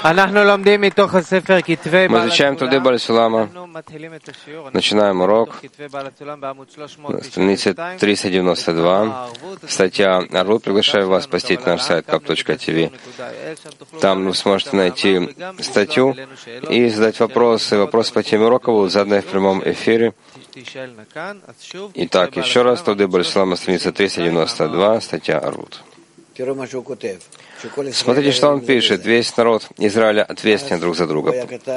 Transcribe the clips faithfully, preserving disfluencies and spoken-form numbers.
Мы изучаем труды Бааль Сулама. Начинаем урок на странице триста девяносто два. Статья «Арвут». Приглашаю вас посетить наш сайт кап точка ти ви. Там вы сможете найти статью и задать вопросы. Вопросы по теме урока будут заданы в прямом эфире. Итак, еще раз, труды Бааль Сулама, страница триста девяносто два, статья «Арвут». Смотрите, что он пишет. Весь народ Израиля ответственен друг за друга.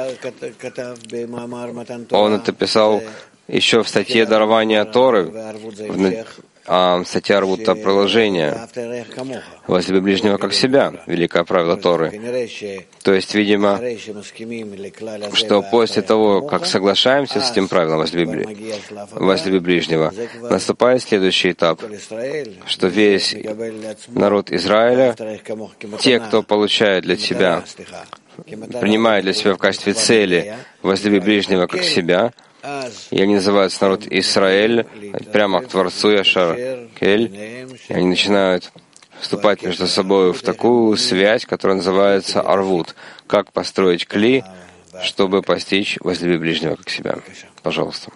Он это писал еще в статье дарования Торы, а статья Арвута продолжение. Возлюби ближнего как себя, великое правило Торы. То есть, видимо, что после того, как соглашаемся с этим правилом возлюби, возлюби ближнего, наступает следующий этап, что весь народ Израиля, те, кто получает для себя, принимает для себя в качестве цели возлюби ближнего как себя, и они называются народ Израиль, прямо к Творцу Яшар Кель, и они начинают вступать между собой в такую связь, которая называется Арвут. Как построить кли, чтобы постичь возлюби ближнего как себя. Пожалуйста.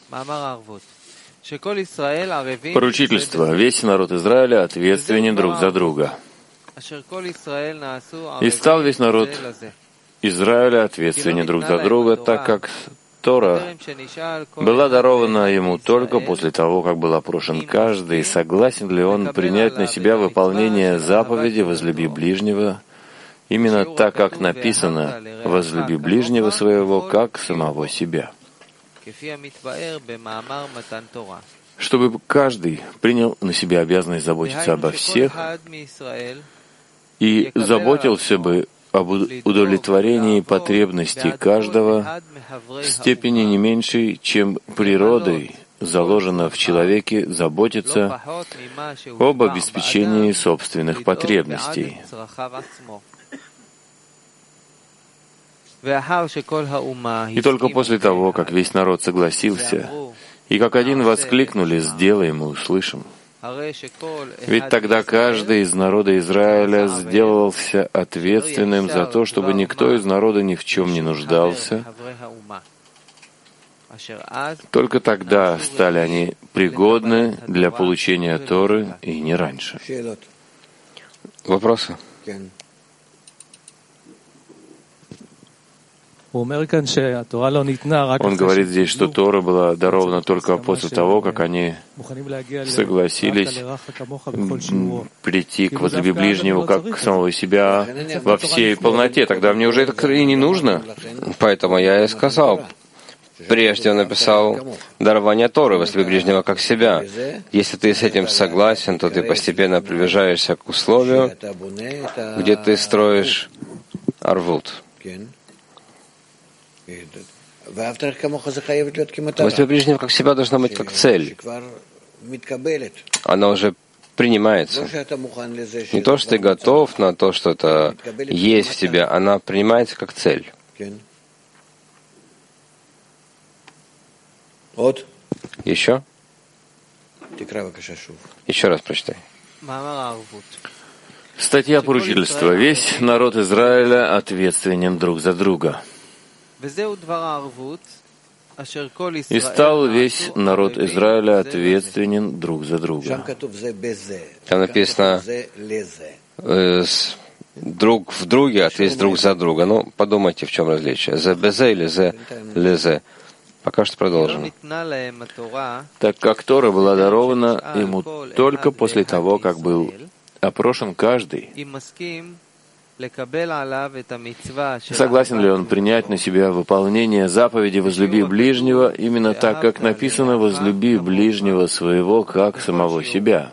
Поручительство. Весь народ Израиля ответственен друг за друга. И стал весь народ Израиля ответственен друг за друга, так как Тора была дарована ему только после того, как был опрошен каждый, согласен ли он принять на себя выполнение заповеди «Возлюби ближнего», именно так, как написано «Возлюби ближнего своего, как самого себя». Чтобы каждый принял на себя обязанность заботиться обо всех и заботился бы об удовлетворении потребностей каждого в степени не меньшей, чем природой заложено в человеке заботиться об обеспечении собственных потребностей. И только после того, как весь народ согласился, и как один воскликнули «Сделаем и услышим», ведь тогда каждый из народа Израиля сделался ответственным за то, чтобы никто из народа ни в чем не нуждался. Только тогда стали они пригодны для получения Торы и не раньше. Вопросы? Он говорит здесь, что Тора была дарована только после того, как они согласились прийти к возлюби ближнего как к самого себя во всей полноте. Тогда мне уже это и не нужно. Поэтому я и сказал. Прежде он написал дарование Торы, возлюби ближнего как себя. Если ты с этим согласен, то ты постепенно приближаешься к условию, где ты строишь арвут. Возлюби ближнего как себя должна быть как цель. Она уже принимается. Не то, что ты готов на то, что это есть в тебе, она принимается как цель. Еще? Еще раз прочитай. Статья поручительства. Весь народ Израиля ответственен друг за друга. И стал весь народ Израиля ответственен друг за друга. Там написано э, друг в друге, ответственен друг за друга. Ну, подумайте, в чем различие. Зе безе или зе лезе. Пока что продолжим. Так как Тора была дарована ему только после того, как был опрошен каждый, согласен ли он принять на себя выполнение заповеди «Возлюби ближнего» именно так, как написано «Возлюби ближнего своего, как самого себя»,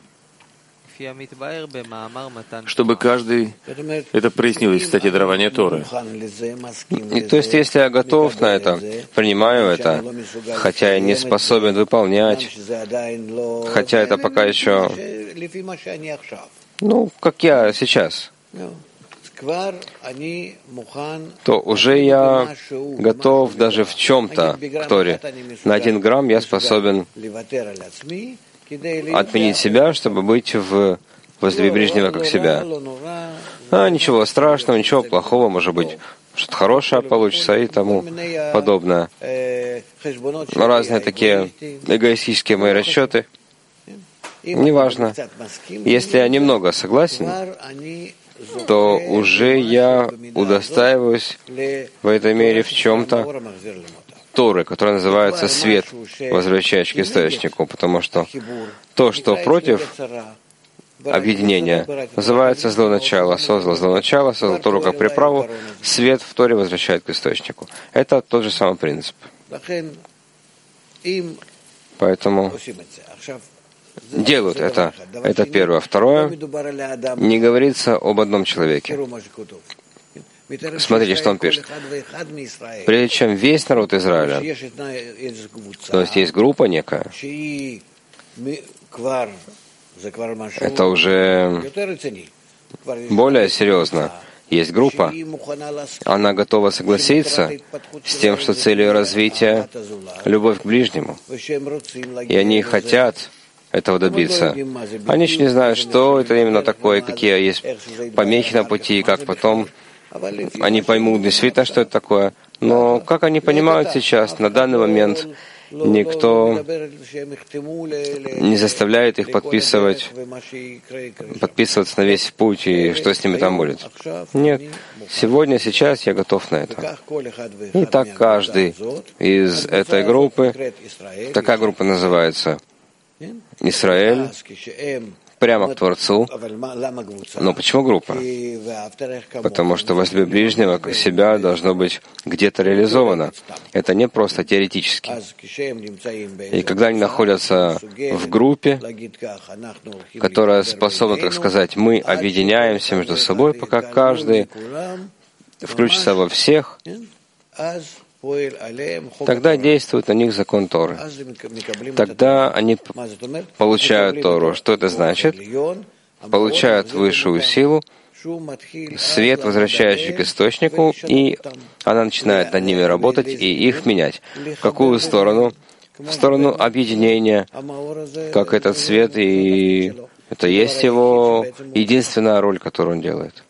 чтобы каждый это прояснилось в статье дарования Торы. И то есть, если я готов на это, принимаю это, хотя я не способен выполнять, хотя это пока еще, ну, как я сейчас, то уже я готов даже в чем-то к Торе. На один грамм я способен отменить себя, чтобы быть в возлюби ближнего как себя. А ничего страшного, ничего плохого, может быть, что-то хорошее получится и тому подобное. Разные такие эгоистические мои расчеты. Неважно. Если я немного согласен, то уже я удостаиваюсь в этой мере в чем-то Торы, которая называется свет, возвращающий к источнику, потому что то, что против объединения, называется зло начало. Создал зло начало, создал Тору как приправу, свет в Торе возвращает к источнику. Это тот же самый принцип. Поэтому делают это. Это первое. Второе, не говорится об одном человеке. Смотрите, что он пишет. Прежде чем весь народ Израиля, то есть есть группа некая, это уже более серьезно. Есть группа, она готова согласиться с тем, что целью развития — любовь к ближнему. И они хотят этого добиться. Они еще не знают, что это именно такое, какие есть помехи на пути, и как потом они поймут действительно, что это такое. Но как они понимают сейчас, на данный момент, никто не заставляет их подписывать, подписываться на весь путь, и что с ними там будет. Нет. Сегодня, сейчас я готов на это. И так каждый из этой группы, такая группа называется Израиль, прямо к Творцу. Но почему группа? Потому что возлюби ближнего как себя должно быть где-то реализовано. Это не просто теоретически. И когда они находятся в группе, которая способна, так сказать, мы объединяемся между собой, пока каждый включится во всех, тогда действует на них закон Торы. Тогда они получают Тору. Что это значит? Получают высшую силу, свет, возвращающий к источнику, и она начинает над ними работать и их менять. В какую сторону? В сторону объединения, как этот свет, и это есть его единственная роль, которую он делает.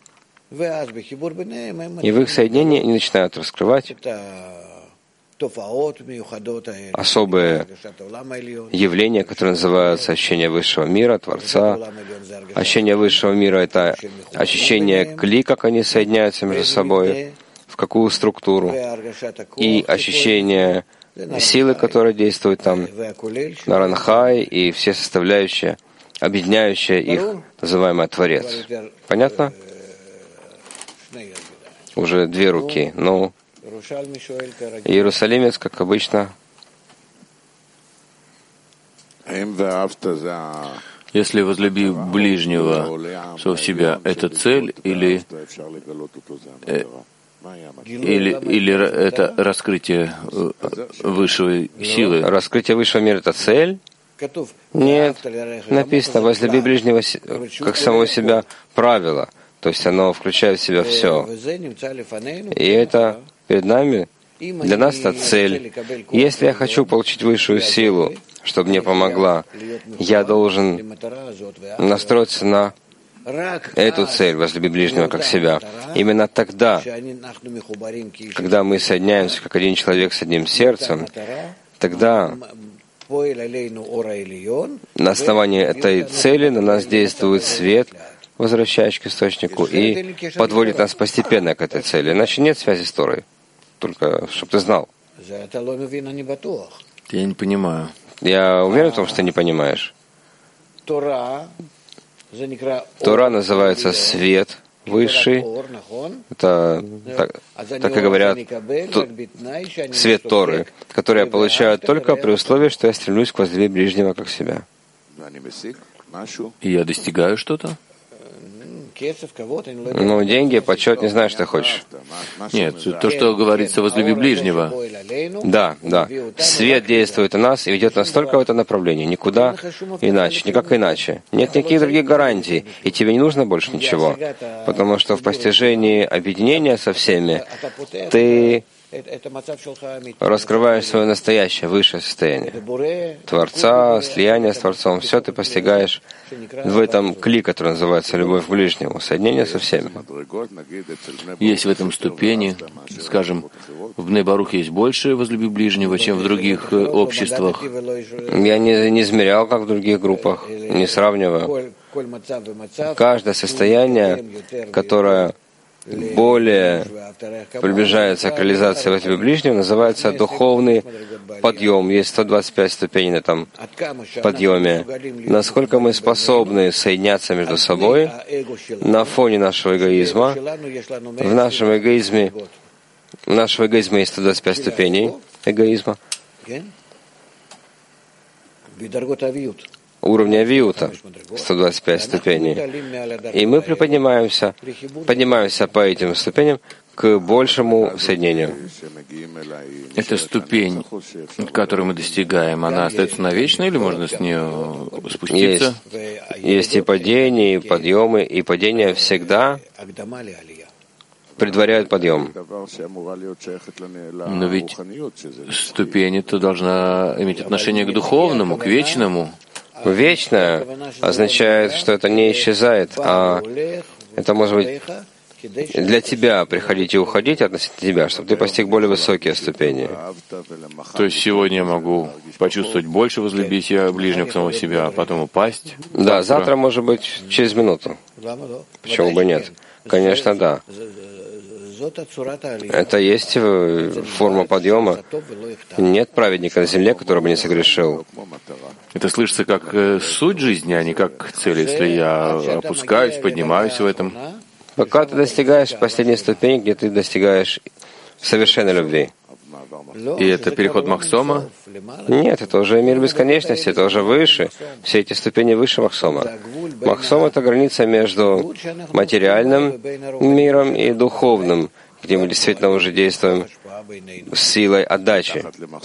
И в их соединении они начинают раскрывать особые явления, которые называются ощущение высшего мира, Творца. Ощущение высшего мира — это ощущение кли, как они соединяются между собой, в какую структуру, и ощущение силы, которая действует там, на Ранхай, и все составляющие, объединяющие их, называемый Творец. Понятно? Уже две руки. Ну, иерусалимец, как обычно. Если возлюби ближнего, что в себя, это цель или, э, или, или это раскрытие высшей силы? Раскрытие высшего мира — это цель? Нет. Написано, возлюби ближнего как самого себя, правило. То есть оно включает в себя все. И это перед нами, для нас это цель. Если я хочу получить высшую силу, чтобы мне помогла, я должен настроиться на эту цель, возлюби ближнего как себя. Именно тогда, когда мы соединяемся как один человек с одним сердцем, тогда на основании этой цели на нас действует свет, возвращающий к источнику, и подводит нас постепенно к этой цели. Иначе нет связи с Торой. Только, чтобы ты знал. Я не понимаю. Я уверен в том, что ты не понимаешь. Тора называется свет высший. Это, так, так и говорят, то, свет Торы, который я получаю только при условии, что я стремлюсь к возлюби ближнего как себя. И я достигаю что-то? Ну, деньги, почет, не знаю, что ты хочешь. Нет, то, что говорится, возлюби ближнего. Да, да. Свет действует на нас и ведет нас только в это направление, никуда иначе, никак иначе. Нет никаких других гарантий, и тебе не нужно больше ничего, потому что в постижении объединения со всеми ты раскрываешь свое настоящее, высшее состояние Творца, слияние с Творцом. Все ты постигаешь в этом кли, который называется любовь к ближнему, соединение со всеми. Есть в этом ступени, скажем, в Бней Барух есть больше возлюби ближнего, чем в других обществах. Я не, не измерял, как в других группах, не сравниваю. Каждое состояние, которое более приближается к реализации возлюби ближнего, называется духовный подъем. Есть сто двадцать пять ступеней на этом подъеме. Насколько мы способны соединяться между собой на фоне нашего эгоизма. В нашем эгоизме, в нашего эгоизма есть сто двадцать пять ступеней эгоизма. Уровня авиута, сто двадцать пять ступеней. И мы приподнимаемся, поднимаемся по этим ступеням к большему соединению. Эта ступень, которую мы достигаем, она остается навечно или можно с нее спуститься? Есть, есть и падения, и подъемы, и падения всегда предваряют подъем. Но ведь ступень-то должна иметь отношение к духовному, к вечному. Вечное означает, что это не исчезает, а это может быть для тебя приходить и уходить относительно тебя, чтобы ты постиг более высокие ступени. То есть сегодня я могу почувствовать больше возлюбить я ближнего к самого себя, а потом упасть? Да, завтра, может быть, через минуту. Почему бы нет? Конечно, да. Это есть форма подъема. Нет праведника на земле, который бы не согрешил. Это слышится как суть жизни, а не как цель, если я опускаюсь, поднимаюсь в этом. Пока ты достигаешь последней ступени, где ты достигаешь совершенной любви. И это переход Махсома? Нет, это уже мир бесконечности, это уже выше. Все эти ступени выше Махсома. Махсом — это граница между материальным миром и духовным, где мы действительно уже действуем с силой отдачи.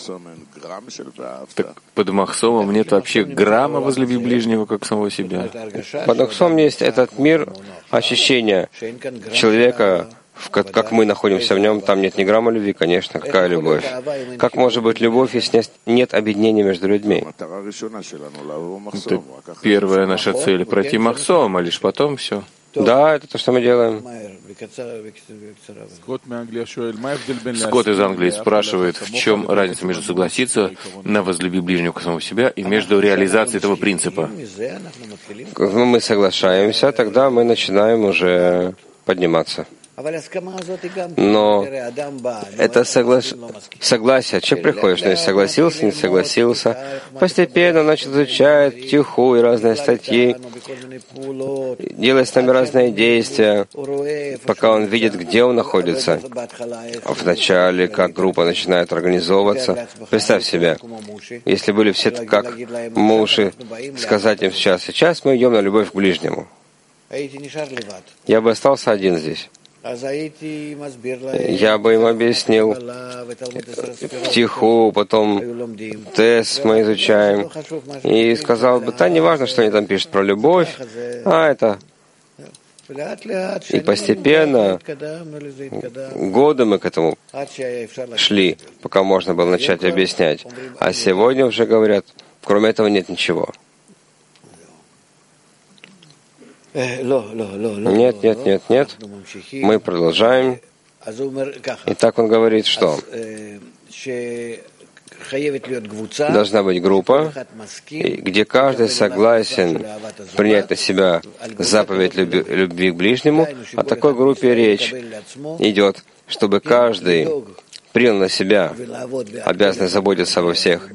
Так под Махсомом нет вообще грамма возлюби ближнего, как самого себя. Под Махсомом есть этот мир ощущения человека, в как, как мы находимся в нем, там нет ни грамма любви, конечно. Какая любовь? Как может быть любовь, если нет объединения между людьми? Это первая наша цель — пройти Махсом, а лишь потом все. Да, это то, что мы делаем. Скотт из Англии спрашивает, в чем разница между согласиться на возлюби ближнего к самому себя и между реализацией этого принципа. Когда мы соглашаемся, тогда мы начинаем уже подниматься. Но это согла... согласие. Человек приходит, что не согласился, не согласился. Постепенно начал изучать птиху и разные статьи, делает с нами разные действия, пока он видит, где он находится. А вначале, как группа начинает организовываться, представь себе, если были все как муши, сказать им сейчас, сейчас мы идем на любовь к ближнему. Я бы остался один здесь. Я бы им объяснил втиху, потом тест мы изучаем, и сказал бы, да, не важно, что они там пишут про любовь, а это... И постепенно, годы мы к этому шли, пока можно было начать объяснять. А сегодня уже говорят, кроме этого нет ничего. Нет, нет, нет, нет. Мы продолжаем. И так он говорит, что должна быть группа, где каждый согласен принять на себя заповедь люби, любви к ближнему. О такой группе речь идет, чтобы каждый принял на себя обязанность заботиться обо всех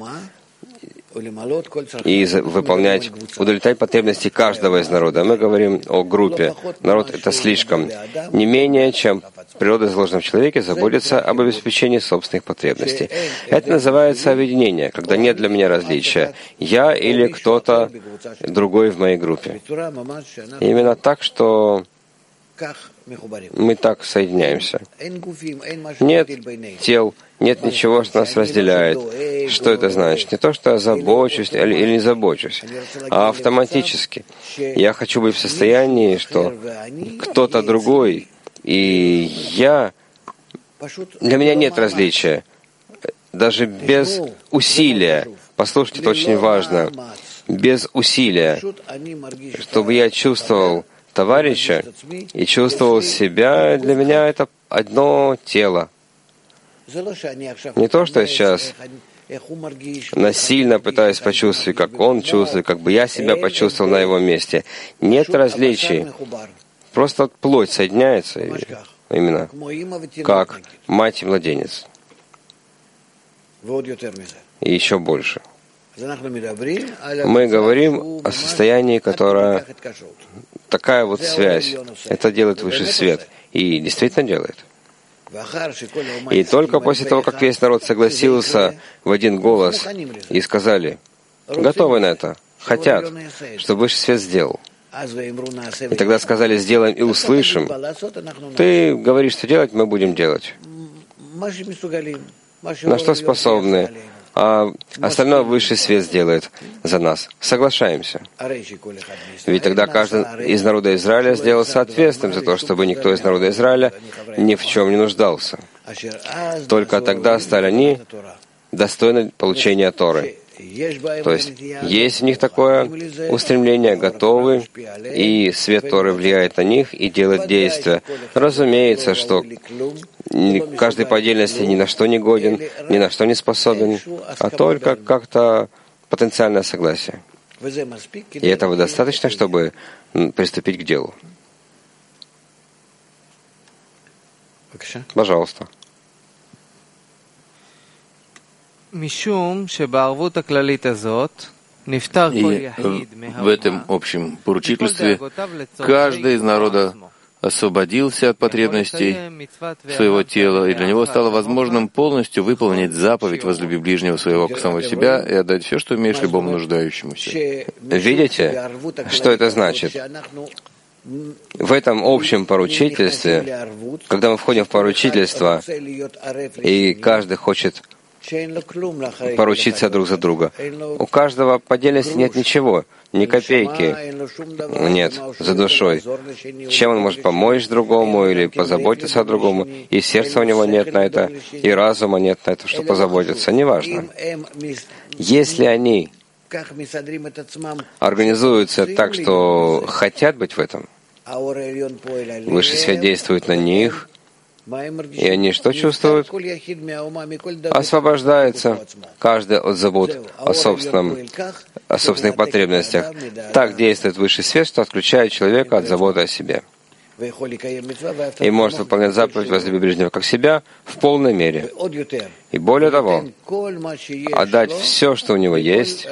и выполнять, удовлетворять потребности каждого из народа. Мы говорим о группе. Народ — это слишком. Не менее, чем природа заложена в человеке, заботится об обеспечении собственных потребностей. Это называется объединение, когда нет для меня различия. Я или кто-то другой в моей группе. И именно так, что Мы так соединяемся. Нет тел, нет ничего, что нас разделяет. Что это значит? Не то, что я забочусь или, или не забочусь, а автоматически. Я хочу быть в состоянии, что кто-то другой и я, для меня нет различия. Даже без усилия, послушайте, это очень важно, без усилия, чтобы я чувствовал товарища и чувствовал себя, для меня это одно тело. Не то, что я сейчас насильно пытаюсь почувствовать, как он чувствует, как бы я себя почувствовал на его месте. Нет различий. Просто плоть соединяется, именно как мать и младенец. И еще больше. Мы говорим о состоянии, которое такая вот связь. Это делает высший свет. И действительно делает. И только после того, как весь народ согласился в один голос и сказали, готовы на это, хотят, чтобы высший свет сделал. И тогда сказали, сделаем и услышим. Ты говоришь, что делать, мы будем делать. На что способны? А остальное высший свет сделает за нас. Соглашаемся. Ведь тогда каждый из народа Израиля сделал соответственным за то, чтобы никто из народа Израиля ни в чем не нуждался. Только тогда стали они достойны получения Торы. То есть есть у них такое устремление, готовы, и свет Торы влияет на них и делает действия. Разумеется, что каждый по отдельности ни на что не годен, ни на что не способен, а только как-то потенциальное согласие. И этого достаточно, чтобы приступить к делу. Пожалуйста. И в этом общем поручительстве каждый из народа освободился от потребностей своего тела, и для него стало возможным полностью выполнить заповедь «Возлюби ближнего своего как самого себя» и отдать все, что имеешь, любому нуждающемуся. Видите, что это значит? В этом общем поручительстве, когда мы входим в поручительство, и каждый хочет поручиться друг за друга. У каждого по отдельности нет ничего, ни копейки нет за душой. Чем он может помочь другому или позаботиться о другому, и сердца у него нет на это, и разума нет на это, чтобы позаботиться, неважно. Если они организуются так, что хотят быть в этом, высший свет действует на них, и они что чувствуют? Освобождается каждый от забот о, собственном, о собственных потребностях. Так действует высший свет, что отключает человека от заботы о себе. И может выполнять заповедь «Возлюби ближнего как себя» в полной мере. И более того, отдать все, что у него есть,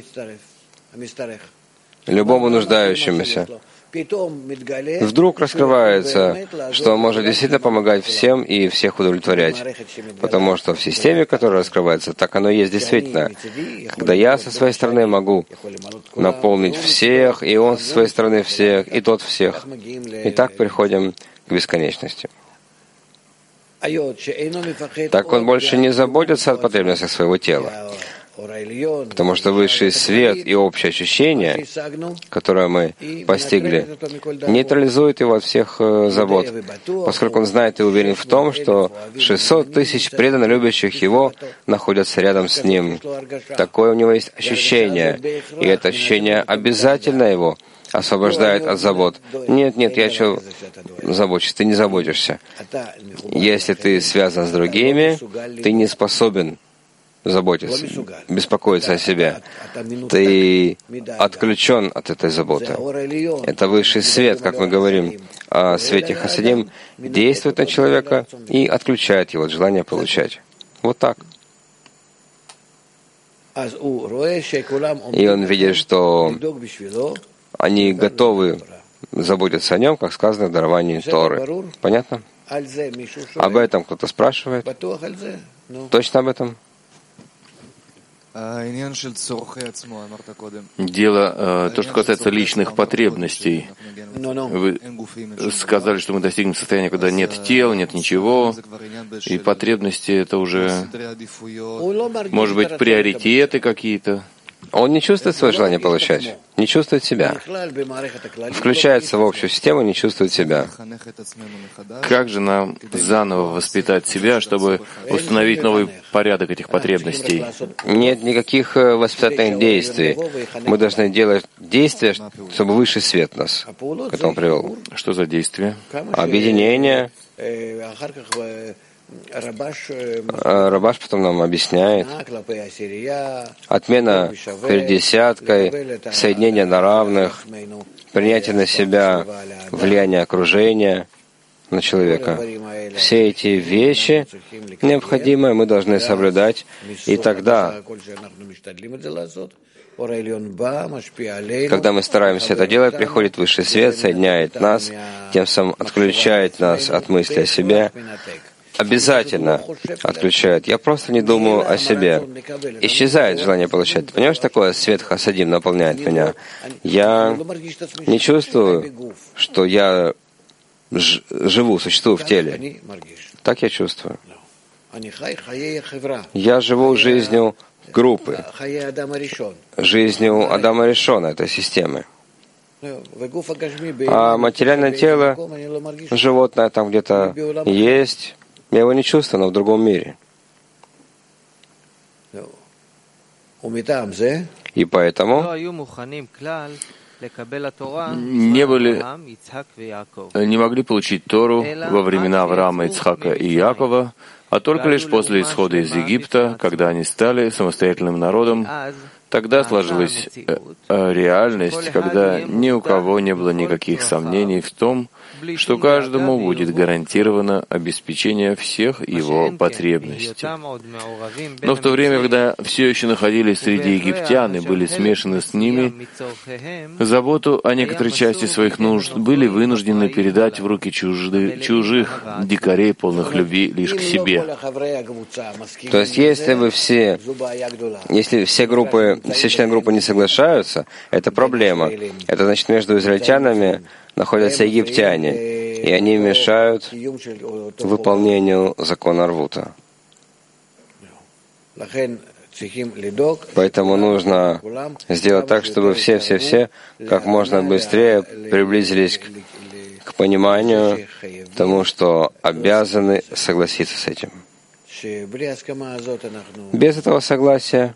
любому нуждающемуся. Вдруг раскрывается, что он может действительно помогать всем и всех удовлетворять. Потому что в системе, которая раскрывается, так оно и есть действительно. Когда я со своей стороны могу наполнить всех, и он со своей стороны всех, и тот всех. И так приходим к бесконечности. Так он больше не заботится о потребностях своего тела. Потому что высший свет и общее ощущение, которое мы постигли, нейтрализует его от всех забот, поскольку он знает и уверен в том, что шестьсот тысяч преданно любящих его находятся рядом с ним. Такое у него есть ощущение, и это ощущение обязательно его освобождает от забот. Нет, нет, я что забочусь? Ты не заботишься. Если ты связан с другими, ты не способен заботиться, беспокоиться о себе. Ты отключен от этой заботы. Это высший свет, как мы говорим о свете Хасидим, действует на человека и отключает его от желания получать. Вот так. И он видит, что они готовы заботиться о нем, как сказано в даровании Торы. Понятно? Об этом кто-то спрашивает? Точно об этом? Дело, э, то, что касается личных потребностей. Вы сказали, что мы достигнем состояния, когда нет тел, нет ничего, и потребности — это уже, может быть, приоритеты какие-то. Он не чувствует свое желание получать, не чувствует себя. Включается в общую систему, не чувствует себя. Как же нам заново воспитать себя, чтобы установить новый порядок этих потребностей? Нет никаких воспитательных действий. Мы должны делать действия, чтобы высший свет нас к этому привел. Что за действия? Объединение. Рабаш потом нам объясняет. Отмена перед десяткой, соединение на равных, принятие на себя влияния окружения на человека. Все эти вещи необходимые, мы должны соблюдать, и тогда, когда мы стараемся это делать, приходит высший свет, соединяет нас, тем самым отключает нас от мысли о себе, обязательно отключает. Я просто не думаю о себе. Исчезает желание получать. Ты понимаешь, такое свет хасадим наполняет меня? Я не чувствую, что я ж- живу, существую в теле. Так я чувствую. Я живу жизнью группы, жизнью Адама Ришона, этой системы. А материальное тело, животное там где-то есть, я его не чувствую, но в другом мире. И поэтому не были, не могли получить Тору во времена Авраама, Ицхака и Якова, а только лишь после исхода из Египта, когда они стали самостоятельным народом. Тогда сложилась э, э, реальность, когда ни у кого не было никаких сомнений в том, что каждому будет гарантировано обеспечение всех его потребностей. Но в то время, когда все еще находились среди египтян и были смешаны с ними, заботу о некоторой части своих нужд были вынуждены передать в руки чужды, чужих дикарей, полных любви лишь к себе. То есть, если вы все, если все группы, все члены группы не соглашаются, это проблема. Это значит, между израильтянами находятся египтяне, и они мешают выполнению закона Арвута. Поэтому нужно сделать так, чтобы все-все-все как можно быстрее приблизились к, к пониманию тому, что обязаны согласиться с этим. Без этого согласия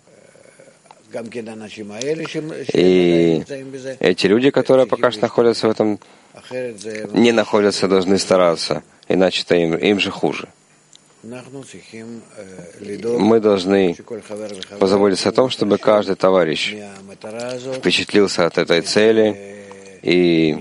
и эти люди, которые пока что находятся в этом, не находятся, должны стараться, иначе-то им, им же хуже. Мы должны позаботиться о том, чтобы каждый товарищ впечатлился от этой цели и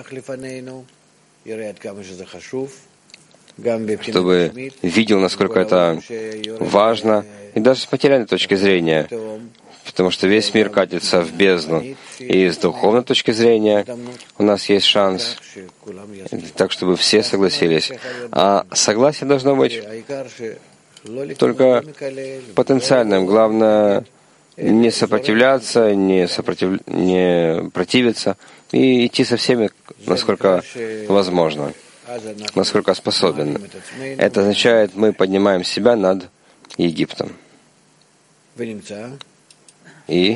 чтобы видел, насколько это важно, и даже с материальной точки зрения, потому что весь мир катится в бездну. И с духовной точки зрения у нас есть шанс, так чтобы все согласились. А согласие должно быть только потенциальным. Главное не сопротивляться, не, сопротив... не противиться и идти со всеми, насколько возможно, насколько способен. Это означает, мы поднимаем себя над Египтом. И,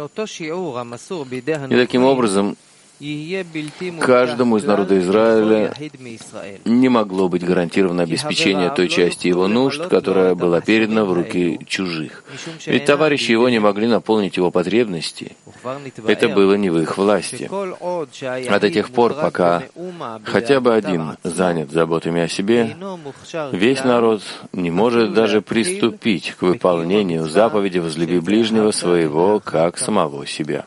и таким образом, каждому из народа Израиля не могло быть гарантировано обеспечение той части его нужд, которая была передана в руки чужих. Ведь товарищи его не могли наполнить его потребности. Это было не в их власти. А до тех пор, пока хотя бы один занят заботами о себе, весь народ не может даже приступить к выполнению заповеди «Возлюби ближнего своего, как самого себя».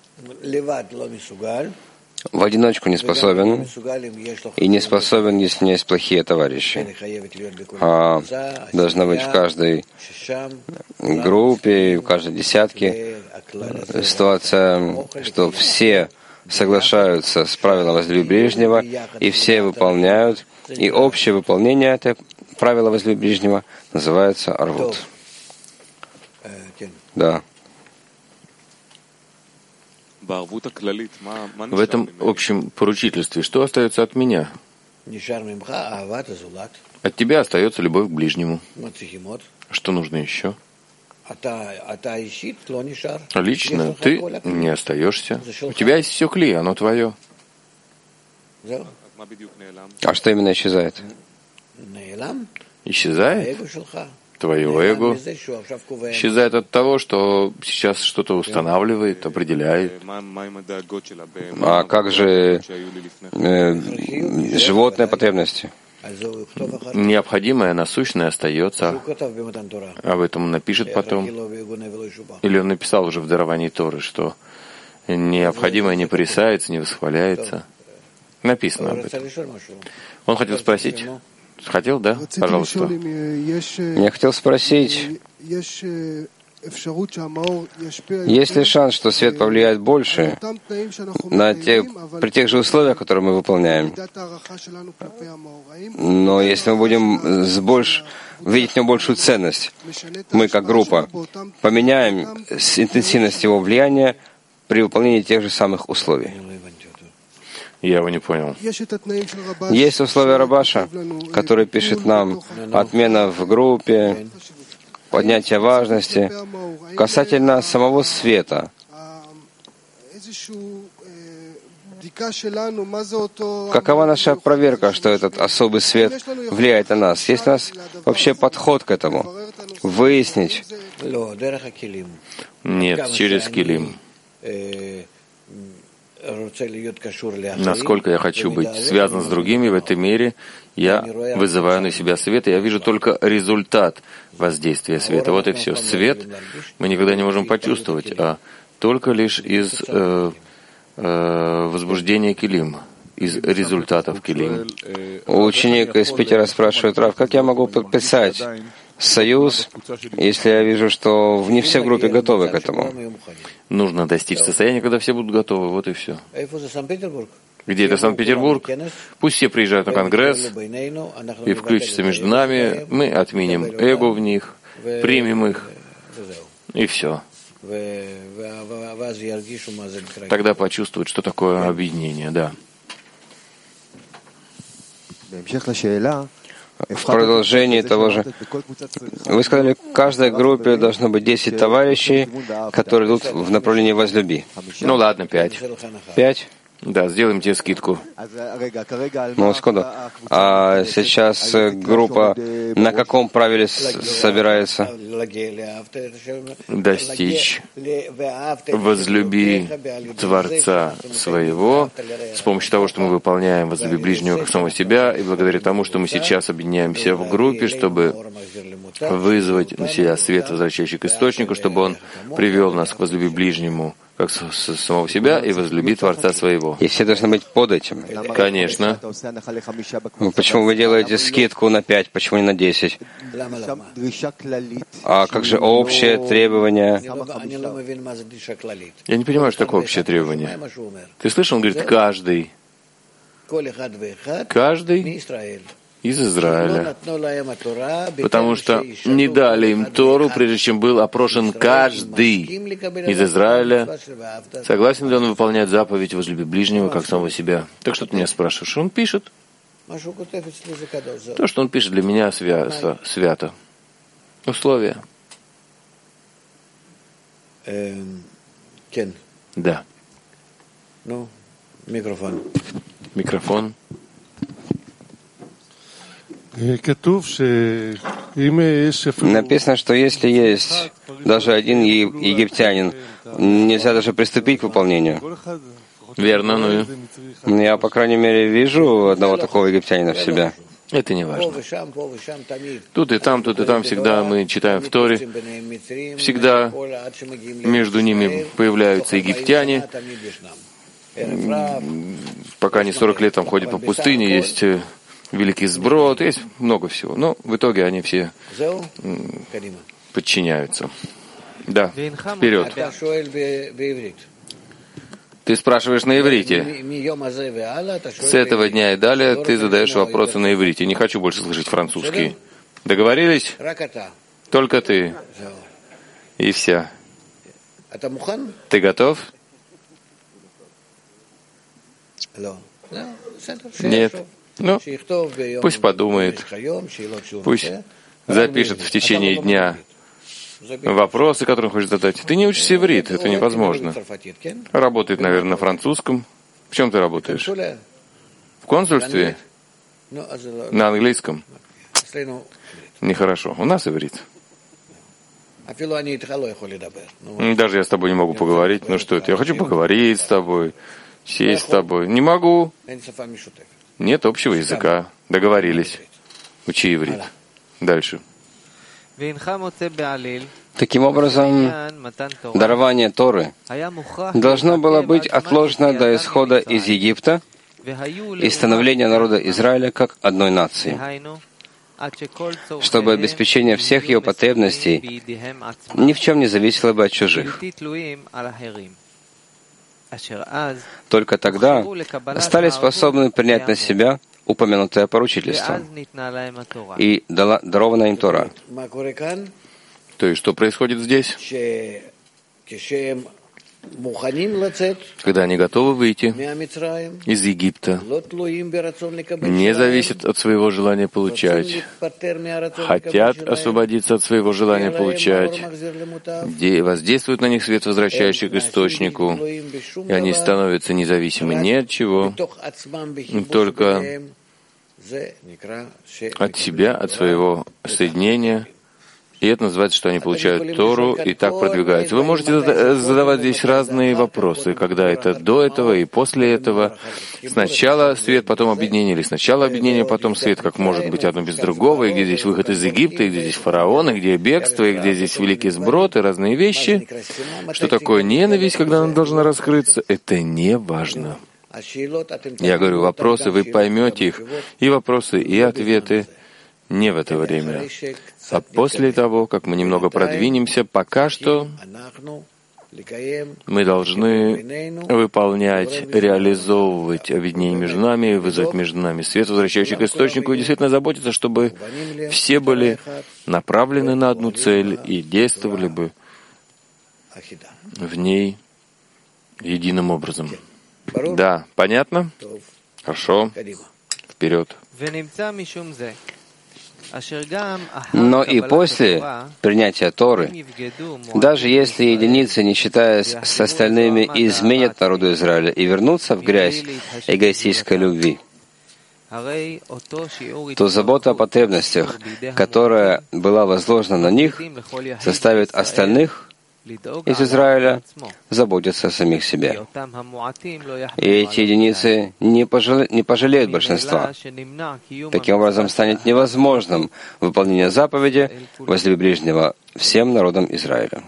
В одиночку не способен, и не способен, если у меня есть плохие товарищи. А должна быть в каждой группе, в каждой десятке ситуация, что все соглашаются с правилом «Возлюби ближнего», и все выполняют, и общее выполнение этого правила «Возлюби ближнего» называется арвут. Да. В этом общем поручительстве что остается от меня? От тебя остается любовь к ближнему. Что нужно еще? Лично ты не остаешься. У тебя есть все кли, оно твое. А что именно исчезает? Исчезает твое эго. Исчезает от того, что сейчас что-то устанавливает, определяет. А как же э, животные потребности? Необходимое, насущное остается. Об этом он напишет потом. Или он написал уже в даровании Торы, что необходимое не порицается, не восхваляется. Написано об этом. Он хотел спросить. Хотел, да? Пожалуйста. Я хотел спросить, есть ли шанс, что свет повлияет больше на те, при тех же условиях, которые мы выполняем? Но если мы будем с больш, видеть в нем большую ценность, мы как группа поменяем интенсивность его влияния при выполнении тех же самых условий. Я его не понял. Есть условия Рабаша, который пишет нам отмена в группе, поднятие важности касательно самого света. Какова наша проверка, что этот особый свет влияет на нас? Есть у нас вообще подход к этому? Выяснить? Нет, через килим. Насколько я хочу быть связан с другими в этом мире, я вызываю на себя свет, и я вижу только результат воздействия света. Вот и все. Свет мы никогда не можем почувствовать, а только лишь из э, э, возбуждения килим, из результатов килим. Ученик из Питера спрашивает: Рав, как я могу подписать союз, если я вижу, что не все в группе готовы к этому? Нужно достичь состояния, когда все будут готовы, вот и все. Где это Санкт-Петербург? Пусть все приезжают на конгресс и включатся между нами, мы отменим эго в них, примем их, и все. Тогда почувствуют, что такое объединение, да. В продолжении того же, вы сказали, в каждой группе должно быть десять товарищей, которые идут в направлении возлюби. Ну ладно, пять. Пять? Да, сделаем тебе скидку. Ну, секунду. А сейчас группа на каком правиле собирается? Достичь возлюби Творца своего с помощью того, что мы выполняем возлюби ближнего как самого себя, и благодаря тому, что мы сейчас объединяемся в группе, чтобы вызвать на себя свет, возвращающий к источнику, чтобы он привел нас к возлюби ближнему как самого себя и возлюби Творца своего. И все должны быть под этим. Конечно. Почему вы делаете скидку на пять, почему не на десять? А как же общее требование? Я не понимаю, что такое общее требование. Ты слышал, он говорит, каждый. Каждый из Израиля. Потому что не дали им Тору, прежде чем был опрошен каждый из Израиля, согласен ли он выполнять заповедь возлюби ближнего, как самого себя. Так что ты меня спрашиваешь? Он пишет. То, что он пишет, для меня свято. свято. Условия. Да. Микрофон. Микрофон. Написано, что если есть даже один египтянин, нельзя даже приступить к выполнению. Верно, ну и? Я, по крайней мере, вижу одного такого египтянина в себе. Это не важно. Тут и там, тут и там всегда мы читаем в Торе, всегда между ними появляются египтяне. Пока они сорок лет там ходят по пустыне, есть великий сброд, есть много всего. Но в итоге они все подчиняются. Да, вперед. Ты спрашиваешь на иврите. С этого дня и далее ты задаешь вопросы на иврите. Не хочу больше слышать французский. Договорились? Только ты. И вся. Ты готов? Нет. Ну, пусть подумает, пусть запишет в течение дня вопросы, которые он хочет задать. Ты не учишься иврит, это невозможно. Работает, наверное, на французском. В чем ты работаешь? В консульстве? На английском? Нехорошо. У нас иврит. Даже я с тобой не могу поговорить. Ну что это? Я хочу поговорить с тобой, сесть с тобой. Не могу. Нет общего языка. Договорились. Учи иврит. Дальше. Таким образом, дарование Торы должно было быть отложено до исхода из Египта и становления народа Израиля как одной нации, чтобы обеспечение всех его потребностей ни в чем не зависело бы от чужих. Только тогда стали способны принять на себя упомянутое поручительство и дарованная им Тора. То есть, что происходит здесь? Когда они готовы выйти из Египта, не зависят от своего желания получать, хотят освободиться от своего желания получать, воздействует на них свет, возвращающий к источнику, и они становятся независимы ни от чего, только от себя, от своего соединения. И это называется, что они получают Тору и так продвигаются. Вы можете задавать здесь разные вопросы, когда это до этого и после этого. Сначала свет, потом объединение, или сначала объединение, потом свет, как может быть одно без другого, и где здесь выход из Египта, и где здесь фараон, и где бегство, и где здесь великий сброд, и разные вещи. Что такое ненависть, когда она должна раскрыться, это не важно. Я говорю, вопросы, вы поймете их, и вопросы, и ответы не в это время, а после того, как мы немного продвинемся, пока что мы должны выполнять, реализовывать объединение между нами, вызвать между нами свет, возвращающий к источнику, и действительно заботиться, чтобы все были направлены на одну цель и действовали бы в ней единым образом. Да, понятно? Хорошо. Вперед. Но и после принятия Торы, даже если единицы, не считаясь с остальными, изменят народу Израиля и вернутся в грязь эгоистической любви, то забота о потребностях, которая была возложена на них, заставит остальных из Израиля заботиться о самих себе. И эти единицы не, пожале, не пожалеют большинства. Таким образом, станет невозможным выполнение заповеди «Возлюби ближнего всем народам Израиля».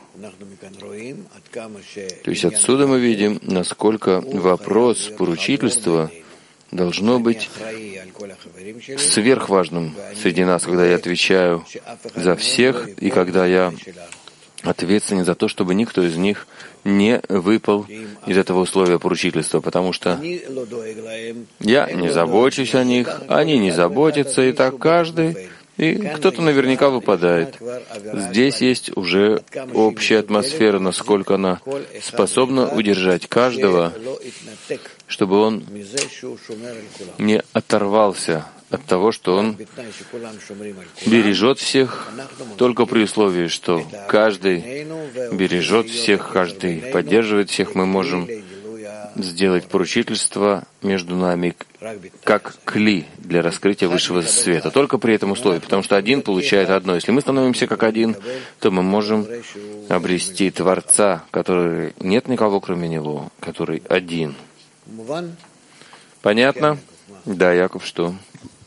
То есть отсюда мы видим, насколько вопрос поручительства должно быть сверхважным среди нас, когда я отвечаю за всех и когда я ответственен за то, чтобы никто из них не выпал из этого условия поручительства, потому что я не забочусь о них, они не заботятся, и так каждый, и кто-то наверняка выпадает. Здесь есть уже общая атмосфера, насколько она способна удержать каждого, чтобы он не оторвался от того, что он бережет всех, только при условии, что каждый бережет всех, каждый поддерживает всех, мы можем сделать поручительство между нами как кли для раскрытия высшего света. Только при этом условии, потому что один получает одно. Если мы становимся как один, то мы можем обрести Творца, который нет никого кроме Него, который один. Понятно? Да, Яков, что?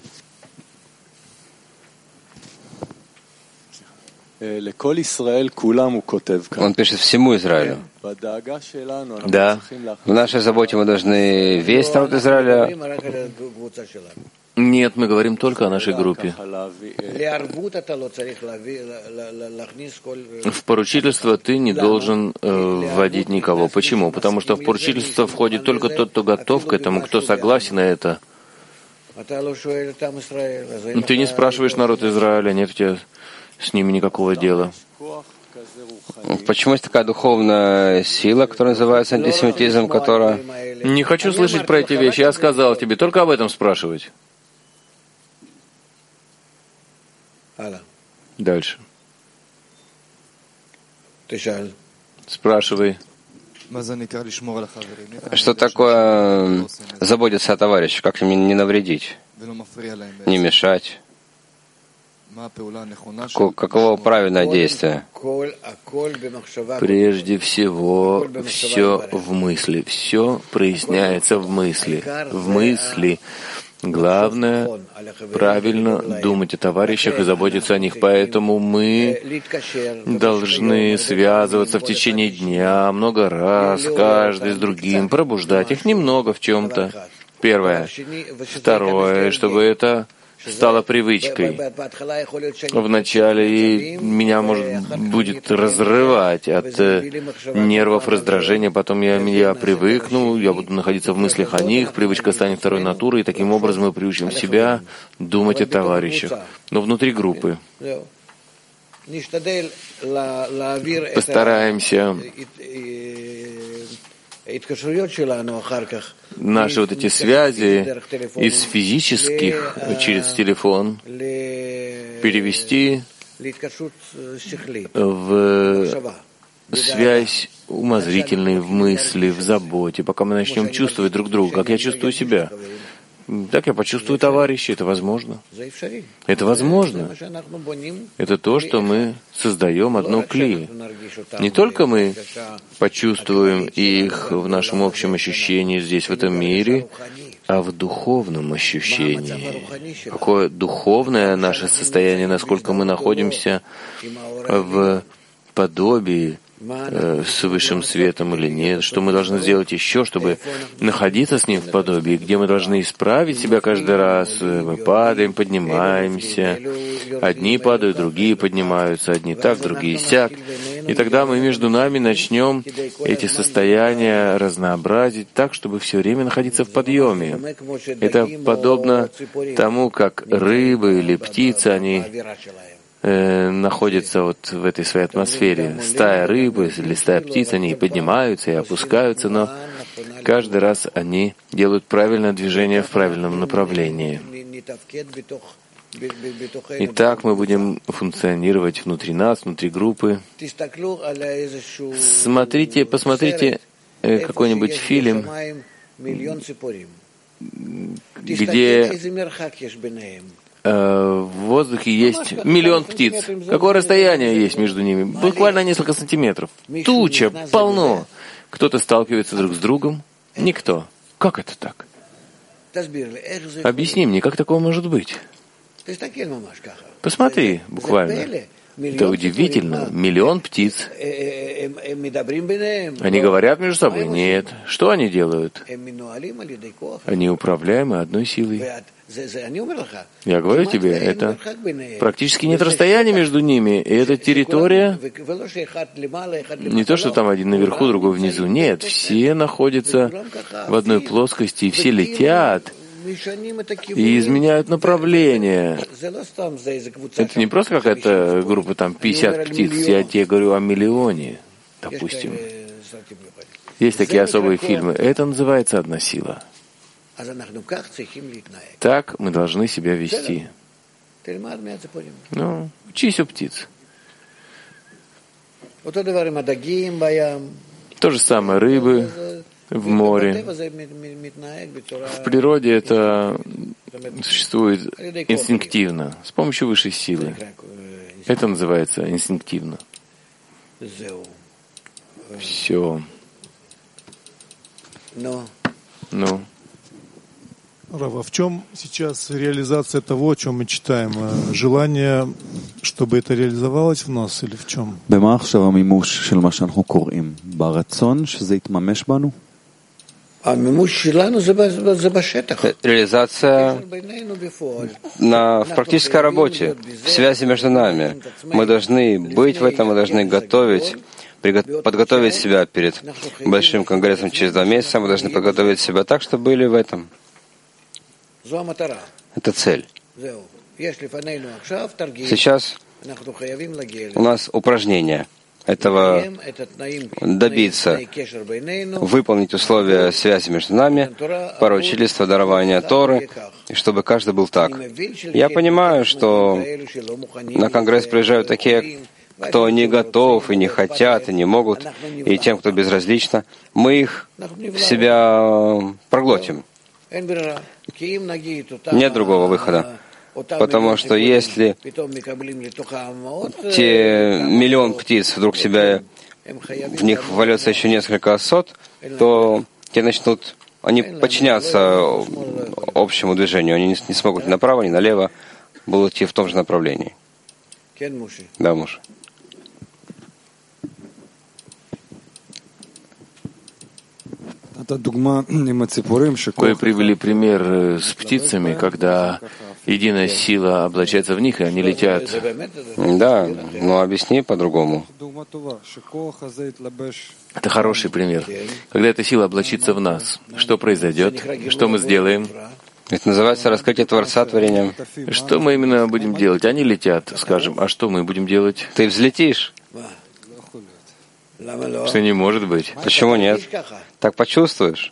Он пишет всему Израилю. Да. В нашей заботе мы должны весь народ Израиля. Нет, мы говорим только о нашей группе. В поручительство ты не должен э, вводить никого. Почему? Потому что в поручительство входит только тот, кто готов к этому, кто согласен на это. Ты не спрашиваешь народ Израиля, нет у тебя с ними никакого дела. Почему есть такая духовная сила, которая называется антисемитизм, которая... Не хочу слышать про эти вещи. Я сказал тебе, только об этом спрашивать. Дальше. Спрашивай. Что такое заботиться о товарище? Как им не навредить, не мешать? Каково правильное действие? Прежде всего, все в мысли. Все проясняется в мысли. В мысли. Главное — правильно думать о товарищах и заботиться о них. Поэтому мы должны связываться в течение дня много раз, каждый с другим, пробуждать их немного в чем-то. Первое. Второе, чтобы это стало привычкой. Вначале меня, может, будет разрывать от нервов раздражения, потом я, я привыкну, я буду находиться в мыслях о них, привычка станет второй натурой, и таким образом мы приучим себя думать о товарищах. Но внутри группы постараемся наши вот эти связи из физических через телефон перевести в связь умозрительной, в мысли, в заботе, пока мы начнем чувствовать друг друга, как я чувствую себя. Так я почувствую товарища, это возможно. Это возможно. Это то, что мы создаем одно кли. Не только мы почувствуем их в нашем общем ощущении здесь, в этом мире, а в духовном ощущении. Какое духовное наше состояние, насколько мы находимся в подобии с высшим светом или нет, что мы должны сделать еще, чтобы находиться с ним в подобии, где мы должны исправить себя каждый раз. Мы падаем, поднимаемся. Одни падают, другие поднимаются, одни так, другие сяк. И тогда мы между нами начнем эти состояния разнообразить так, чтобы все время находиться в подъеме. Это подобно тому, как рыбы или птицы, они находятся вот в этой своей атмосфере. Стая рыбы или стая птиц, они поднимаются и опускаются, но каждый раз они делают правильное движение в правильном направлении. И так мы будем функционировать внутри нас, внутри группы. Смотрите, посмотрите какой-нибудь фильм, где в воздухе есть миллион птиц. Какое расстояние есть между ними? Буквально несколько сантиметров. Туча, полно. Кто-то сталкивается друг с другом? Никто. Как это так? Объясни мне, как такое может быть? Посмотри, буквально. Это удивительно. Миллион птиц. Они говорят между собой? Нет. Что они делают? Они управляемы одной силой. Я говорю тебе, это практически нет расстояния между ними, и эта территория, не то, что там один наверху, другой внизу, нет, все находятся в одной плоскости, и все летят, и изменяют направление. Это не просто какая-то группа, там, пятьдесят птиц, я тебе говорю о миллионе, допустим. Есть такие особые фильмы. Это называется одна сила. Так мы должны себя вести. Ну, учись у птиц. То же самое рыбы в море. В природе это существует инстинктивно, с помощью высшей силы. Это называется инстинктивно. Все. Ну. Рав, а в чем сейчас реализация того, о чем мы читаем? Желание, чтобы это реализовалось в нас, или в чем? Реализация на, в практической работе, в связи между нами. Мы должны быть в этом, мы должны готовить, подготовить себя перед большим конгрессом через два месяца. Мы должны подготовить себя так, чтобы были в этом. Это цель. Сейчас у нас упражнение. этого добиться, выполнить условия связи между нами, поручительство дарования Торы, и чтобы каждый был так. Я понимаю, что на Конгресс приезжают такие, кто не готов и не хотят, и не могут, и тем, кто безразлично, мы их в себя проглотим. Нет другого выхода. Потому что если те миллион птиц вдруг себя, в них ввалится еще несколько сот, то те начнут, они подчиняться общему движению, они не смогут ни направо, ни налево, будут идти в том же направлении. Да, Муж. Вы привели пример с птицами, когда единая сила облачается в них, и они летят. Да, но объясни по-другому. Это хороший пример. Когда эта сила облачится в нас, что произойдет? Что мы сделаем? Это называется раскрытие Творца творением. Что мы именно будем делать? Они летят, скажем. А что мы будем делать? Ты взлетишь. Что не может быть. Почему нет? Так почувствуешь.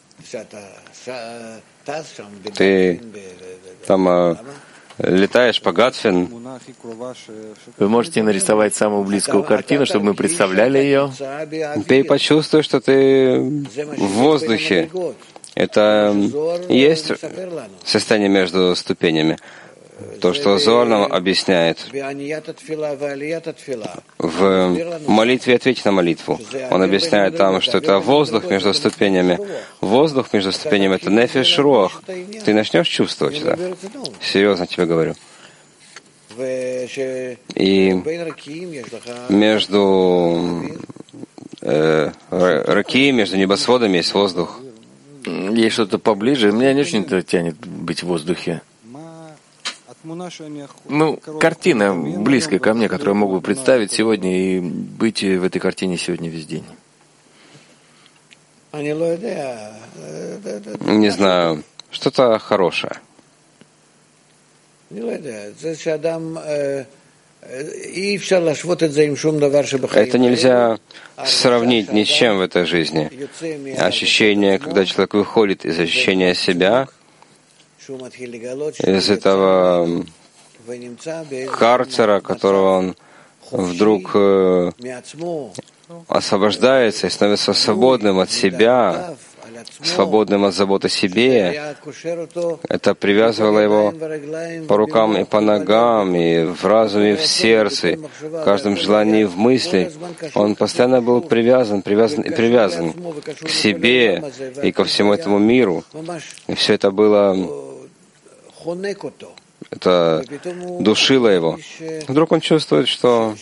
Ты там э, летаешь по Гатфин. Вы можете нарисовать самую близкую картину, чтобы мы представляли ее? Ты почувствуешь, что ты в воздухе. Это и есть состояние между ступенями. То, что Зоар нам объясняет в молитве «Ответь на молитву». Он объясняет там, что это воздух между ступенями. Воздух между ступенями — это нефеш руах. Ты начнешь чувствовать это. Серьезно тебе говорю. И между э, раки, между небосводами есть воздух. Есть что-то поближе. Меня не очень-то тянет быть в воздухе. Ну, картина близкая ко мне, которую я могу представить сегодня и быть в этой картине сегодня весь день. Не знаю, что-то хорошее. Это нельзя сравнить ни с чем в этой жизни. Ощущение, когда человек выходит из ощущения себя, из этого карцера, которого он вдруг э, освобождается и становится свободным от себя, свободным от забот о себе. Это привязывало его по рукам и по ногам, и в разуме, и в сердце, в каждом желании, в мысли. Он постоянно был привязан, привязан и привязан к себе и ко всему этому миру. И все это было... Это душило его. Вдруг он чувствует, что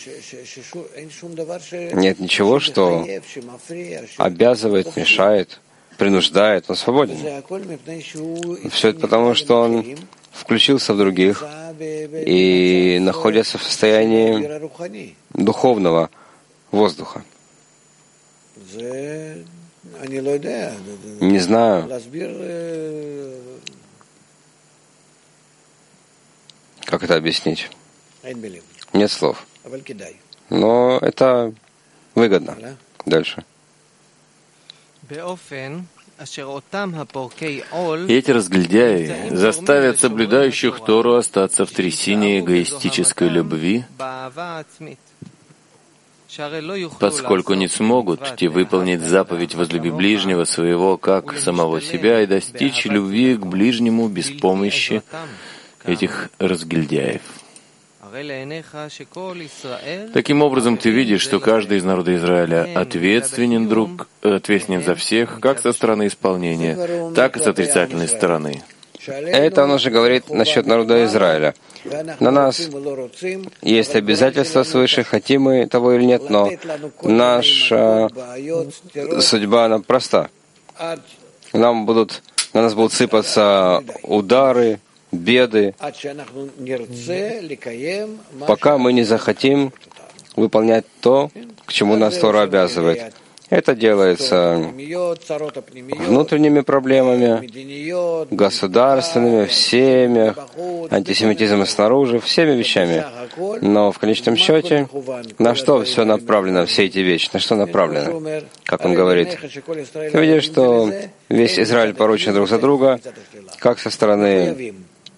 нет ничего, что обязывает, мешает, принуждает, он свободен. Все это потому, что он включился в других и находится в состоянии духовного воздуха. Не знаю, как это объяснить. Нет слов. Но это выгодно. Дальше. И эти разгильдяи заставят соблюдающих Тору остаться в трясине эгоистической любви, поскольку не смогут те выполнить заповедь «Возлюби ближнего своего, как самого себя», и достичь любви к ближнему без помощи этих разгильдяев. Таким образом, ты видишь, что каждый из народа Израиля ответственен, друг, ответственен за всех, как со стороны исполнения, так и с отрицательной стороны. Это он уже говорит насчет народа Израиля. На нас есть обязательства свыше, хотим мы того или нет, но наша судьба, она проста. Нам будут, на нас будут сыпаться удары, беды, пока мы не захотим выполнять то, к чему нас Тора обязывает. Это делается внутренними проблемами, государственными, в семьях, антисемитизмом снаружи, всеми вещами. Но в конечном счете, на что все направлено, все эти вещи, на что направлено? Как он говорит, ты видишь, что весь Израиль поручен друг за друга, как со стороны,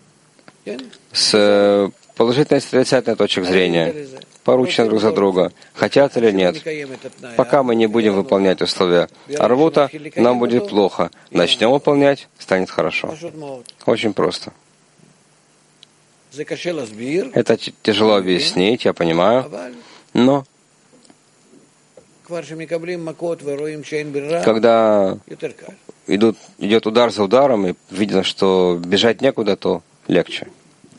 с положительной и отрицательной точек зрения, поручены друг за друга, хотят или нет. Пока мы не будем выполнять условия арвута, нам будет плохо. Начнем выполнять, станет хорошо. Очень просто. Это тяжело объяснить, я понимаю, но когда идут, идет удар за ударом, и видно, что бежать некуда, то легче.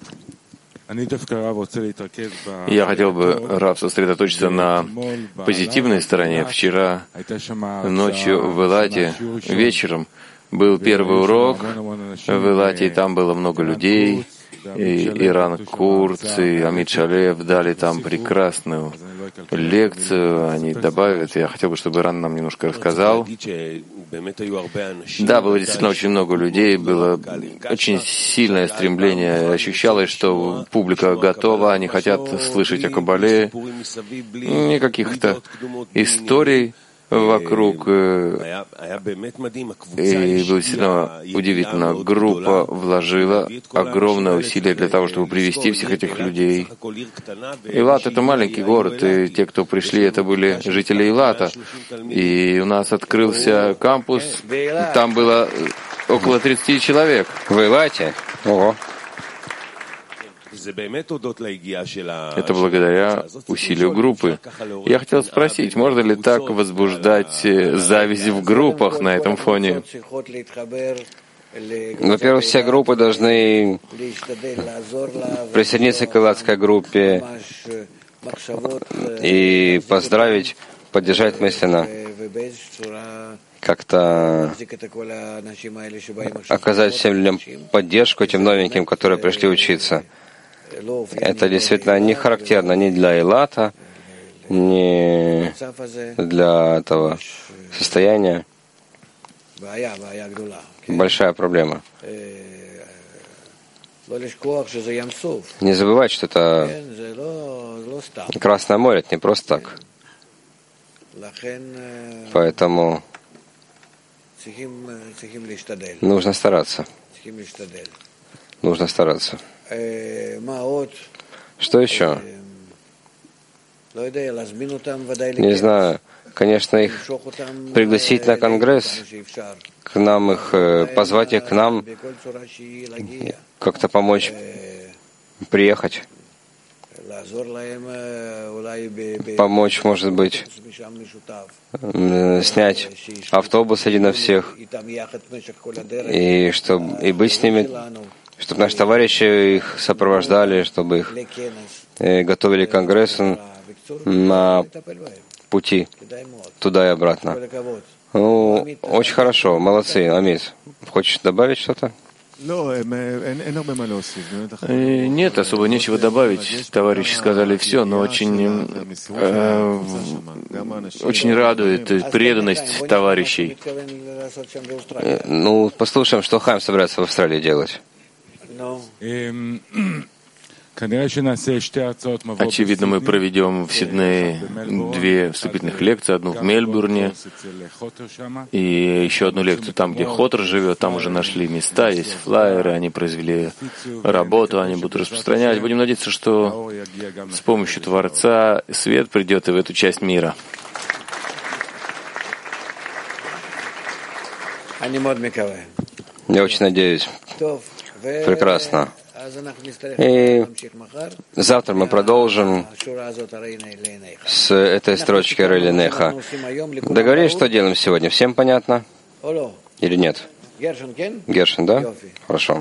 Я хотел бы, Рав, сосредоточиться на позитивной стороне. Вчера ночью в Элате, вечером, был первый урок в Элате, и там было много людей. И Иран Курц, и Амид Шалев дали там прекрасную лекцию, они добавят. Я хотел бы, чтобы Иран нам немножко рассказал. Да, было действительно очень много людей, было очень сильное стремление, ощущалось, что публика готова, они хотят слышать о Кабале, не каких-то историй вокруг. И было действительно удивительно. Группа вложила огромное усилие для того, чтобы привести всех этих людей. Илат — это маленький город, и те, кто пришли, это были жители Илата. И у нас открылся кампус, там было около тридцати человек. В Илате? Ого. Это благодаря усилию группы. Я хотел спросить, можно ли так возбуждать зависть в группах на этом фоне? Во-первых, все группы должны присоединиться к илатской группе и поздравить, поддержать мысленно, как-то оказать всем людям поддержку, этим новеньким, которые пришли учиться. Это действительно не характерно ни для Илата, ни для этого состояния. Большая проблема. Не забывать, что это Красное море, это не просто так. Поэтому нужно стараться. Нужно стараться. Что еще? Не знаю. Конечно, их пригласить на конгресс, к нам их, позвать их к нам, как-то помочь приехать, помочь, может быть, снять автобус один на всех, и, чтобы, и быть с ними, чтобы наши товарищи их сопровождали, чтобы их готовили к конгрессу на пути туда и обратно. Ну, очень хорошо, молодцы, Амид. Хочешь добавить что-то? Нет, особо нечего добавить. Товарищи сказали все, но очень, э, очень радует преданность товарищей. Ну, послушаем, что Хайм собирается в Австралии делать. Очевидно, мы проведем в Сиднее две вступительных лекции, одну в Мельбурне и еще одну лекцию там, где Хотер живет. Там уже нашли места, есть флайеры, они произвели работу, они будут распространять. Будем надеяться, что с помощью Творца свет придет и в эту часть мира. Я очень надеюсь. Прекрасно. И завтра мы продолжим с этой строчки Рейли Неха. Договорились, что делаем сегодня? Всем понятно? Или нет? Гершин, да? Хорошо.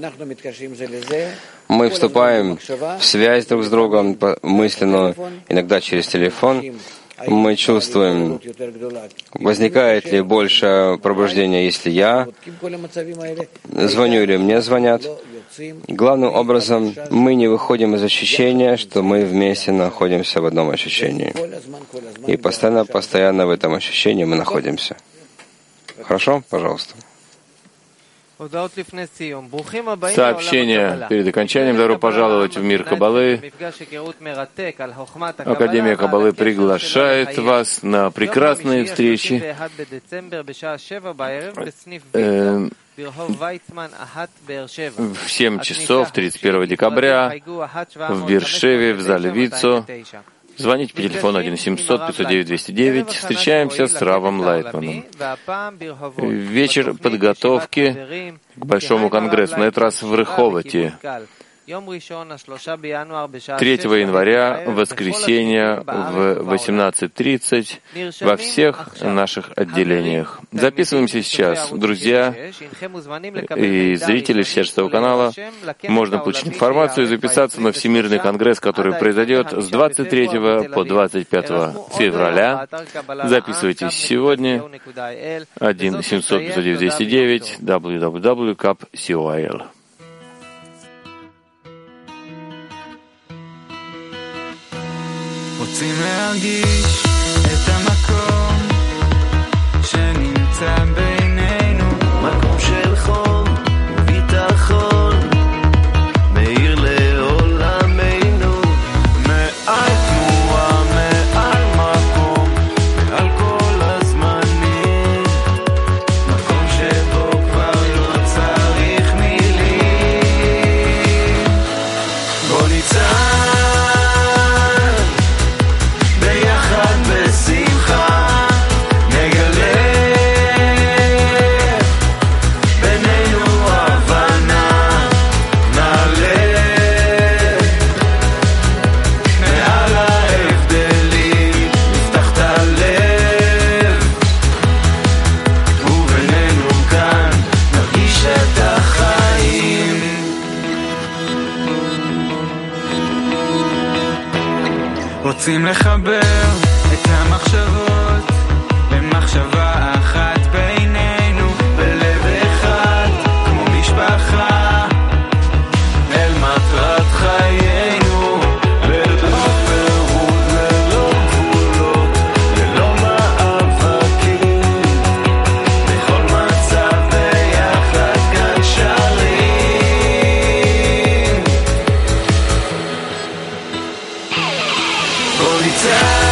Мы вступаем в связь друг с другом мысленную, иногда через телефон, мы чувствуем, возникает ли больше пробуждения, если я звоню или мне звонят. Главным образом, мы не выходим из ощущения, что мы вместе находимся в одном ощущении. И постоянно, постоянно в этом ощущении мы находимся. Хорошо? Пожалуйста. Сообщение перед окончанием. Добро пожаловать в мир Каббалы. Академия Каббалы приглашает вас на прекрасные встречи э, в семь часов тридцать первого декабря в Бершеве, в зале Вицо. Звоните по телефону один семьсот пятьсот девять двести девять. Встречаемся с Равом Лайтманом. Вечер подготовки к Большому конгрессу, на этот раз в Рыховоте. третьего января, воскресенье, в восемнадцать тридцать во всех наших отделениях. Записываемся сейчас. Друзья и зрители шестого канала, можно получить информацию и записаться на Всемирный конгресс, который произойдет с двадцать третьего по двадцать пятого февраля. Записывайтесь сегодня. один семьсот пятьсот девять двести девять дабл ю дабл ю дабл ю точка кап точка ком. רוצים להרגיש את המקום שנמצא בינינו, מקום של חום וביטחון מאיר לעולמנו, מעל תנועה, מעל מקום, מעל כל הזמנים, מקום שבו כבר לא צריך מילים. בוא ניצח רוצים לחבר את המחשבות למחשבה אחת בינינו, בלב אחד כמו משפחה, אל מטרת חיינו, ללא פירוד, ללא גבולות, ללא מאבקים, בכל מצב ביחד כאן שרים. בוא ניצח